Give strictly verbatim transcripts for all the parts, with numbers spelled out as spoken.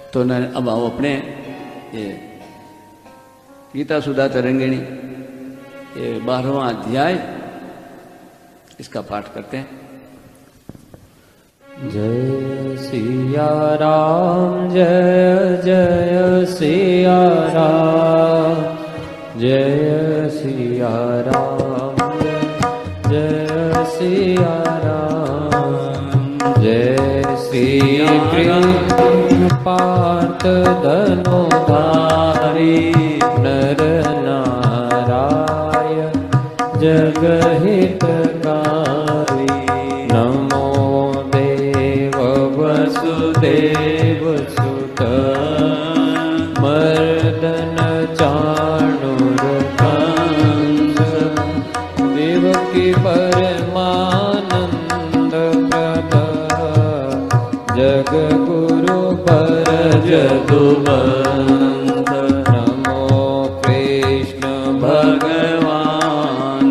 तो अब हम अपने ये गीता सुधा तरंगिणी ये बारहवां अध्याय इसका पाठ करते हैं। जय सिया राम जय जय सिया राम जय सिया राम जय सिया राम जय श्री कृष्ण पार्थ धनुधारी नर नारायण जगहितकारी नमो देव सुत मर्दन चाणुर कंस देवकी परमानंद प्रद जग गुरु पर जदुवंत नमो कृष्ण भगवान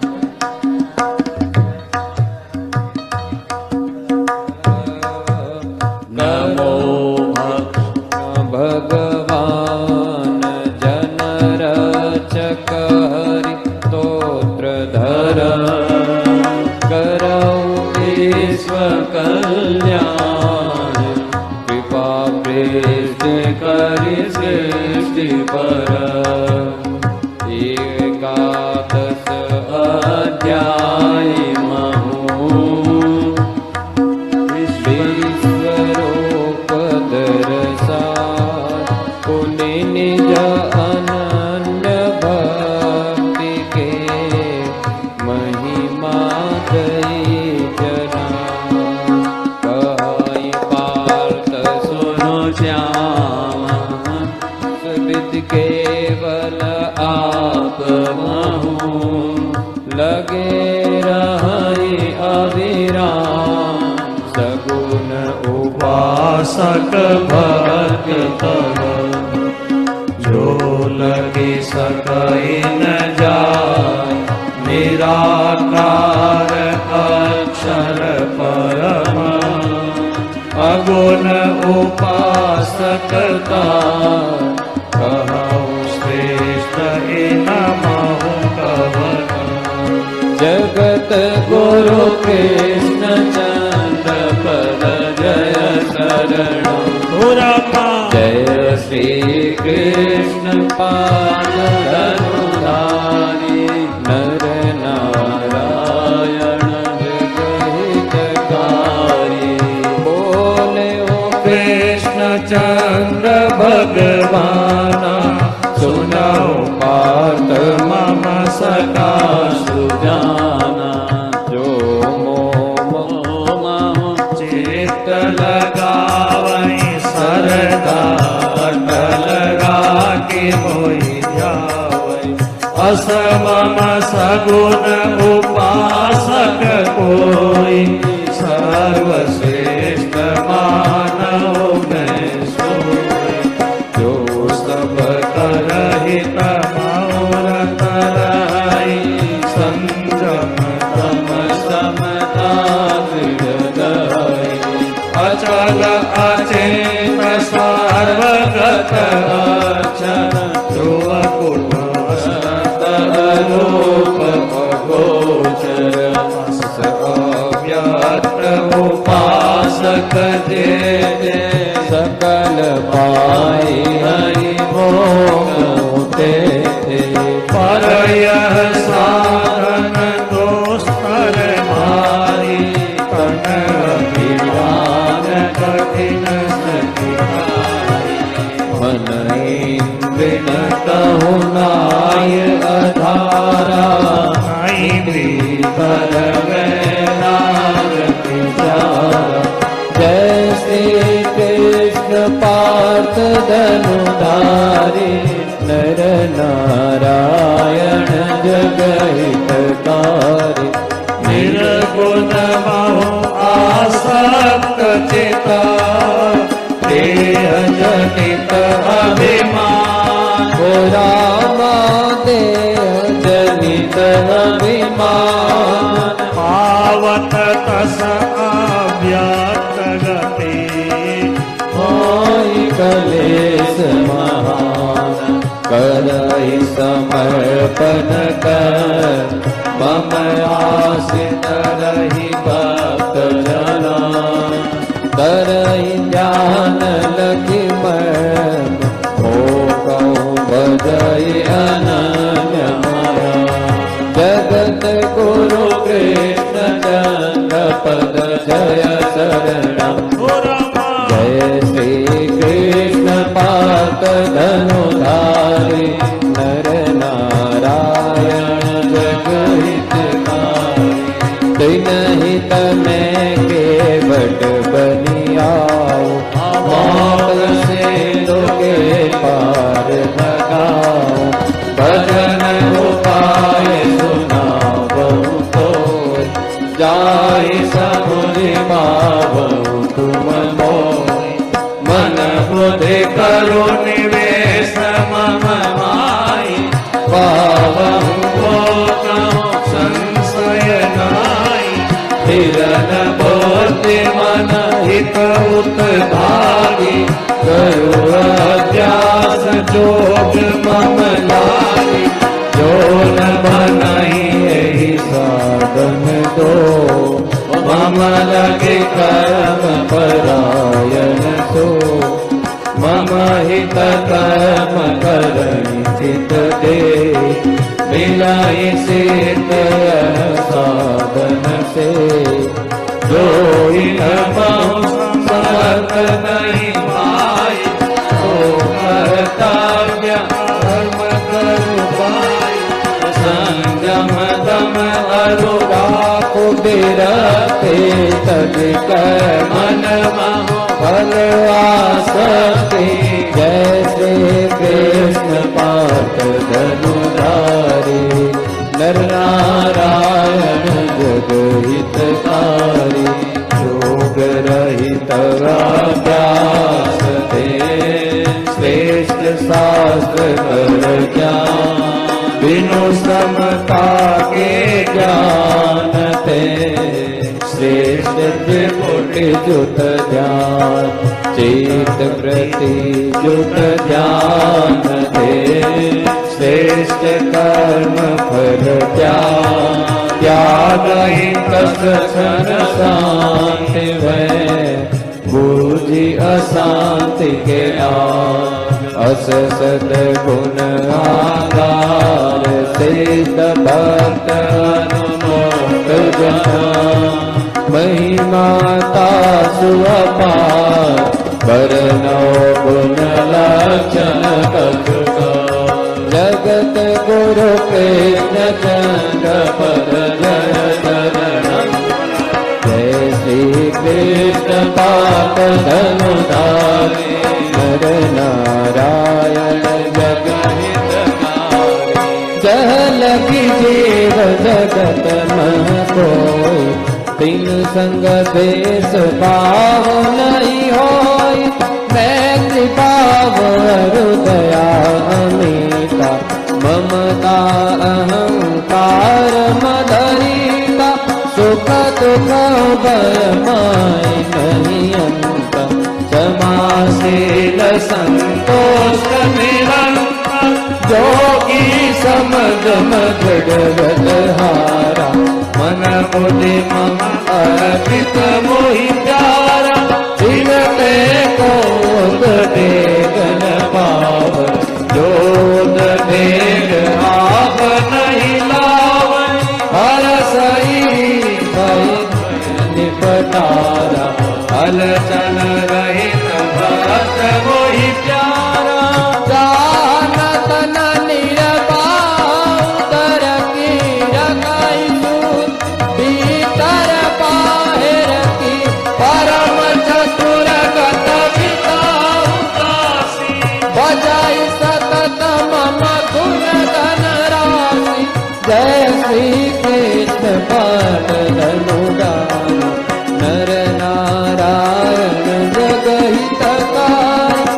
नमो भगवान जनरचक हरि स्तोत्रधर करौ विश्व कल्याण कृपा प्रेष्ठि करि सृष्टि पर एकादश अध्याय निज अनन्य भक्ति के महिमा दई जना कहि पार्थ सुनो श्याम सुविद केवल आप महु लगे रहि अविराम सगुण उपासक भक्त जो लगे सकै न जाय निराकार अक्षर परम अगुण उपासकता कहौ श्रेष्ठ नमः कवन जगत गुरु कृष्ण चंद्र पद जय शरण जय श्री कृष्ण पाद धनुधारी नर नारायण जगहितकारी बोले ओ कृष्ण चंद्र भगवाना सुनाओ पार्थ मम सका सुजाना जो मोह मोह चित्त लगावै सरदा लगा के होई जावै असमम सगुण उपासक कोई सर्वश्रेष्ठ मानव मैं सोई जो सब करहित मौन तरहि संयम तम समता दृढ़ अचल अचेत सर्वगत अक्षर ध्रुव रूप अगोचर अव्यक्त उपासक दे सकल पाई हरि मोते परयः साधन दोस्तर मारी तन अभिमान कठिन मन इंद्र कहु नाय अधारा कर जय श्री कृष्ण पार्थ धनुधारी नर नारायण जगहितकारी निर्गुण बहु आसक्त चिता देह जनित अभिमान रामा देह जनित अभिमान पावत तस अव्यक्त गति होई कलेश महान करहि समर्पण कर मम आश्रित रहि भक्त जना करहि ध्यान लखि मर्म हो कहूँ भजहि अनन्य माया जगत गुरु कृष्ण चंद्र पद जय शरणम जय श्री कृष्ण पाक धनुधारी नर नारायण जग हितकारी दिन हित में केवट बनी आओ मौत से लोगे पार लगाओ भजन उपाय सुनाओ बहु तो जाहि समुझि पावहु तुम मोहि मन बुद्धि करो निवेश मम माहि पावहु भोगहु संशय नाहि हिरन बोधि मन हित उत्भागी करो अभ्यास जोग मम लागी जो न बनहि एहि साधन दो मम लगे कर्म परायण सो मम हित कर्म करहि चित दे मिलाई सिद्ध साधन से जो बहु समर्थ नहीं पाई तो कर्तव्य कर्म कर पाई संयम दम अनुराग बिरते तज कर मन महो फल आसक्ति जय श्री कृष्ण पाठ धनुधारी नर नारायण जग हितकारी योग रहित अभ्यास ते श्रेष्ठ शास्त्र कर ज्ञान बिनु समता के ज्ञान ते श्रेष्ठ त्रिपुटी जुत ध्यान चित प्रति जुत ध्यान दे श्रेष्ठ कर्म फल त्याग त्याग ही कस क्षण शांति भय बूझी अशांति के आग अस सद गुण आधार सिद्ध भक्त अनुमोद जना महिमाता सुअपार बरनौ गुण लक्षण कछुका जगत गुरु कृष्ण चंद्र पद जय शरणम जय श्री कृष्ण पाठ धनुधारी नर नारायण जग हितकारी जल की जीव जगत मह कोई तीन संग देश भाव नहीं होय मैत्री भाव हृदया अमिता ममता अहंकार मदरिता सुख दुख भय माय नहीं अंत क्षमाशील संतोष निरंतर जोगी समझ मगड़ हारा मन बुद्धि मम अर्पित मोहि प्यारा जिनते को देगन पाव जोत देग आप नहीं लावन हर सही निपटारा हल चल रहित भक्त मोहि प्यारा जानत न निरबाऊ तर की रकाई सूत भीतर बाहिर की परम चतुर गत पिताऊ दासी बजाई सतत मम गुण धन राशि जय श्री कृष्ण पाठ धनुधारी नर नारायण जग हितकारी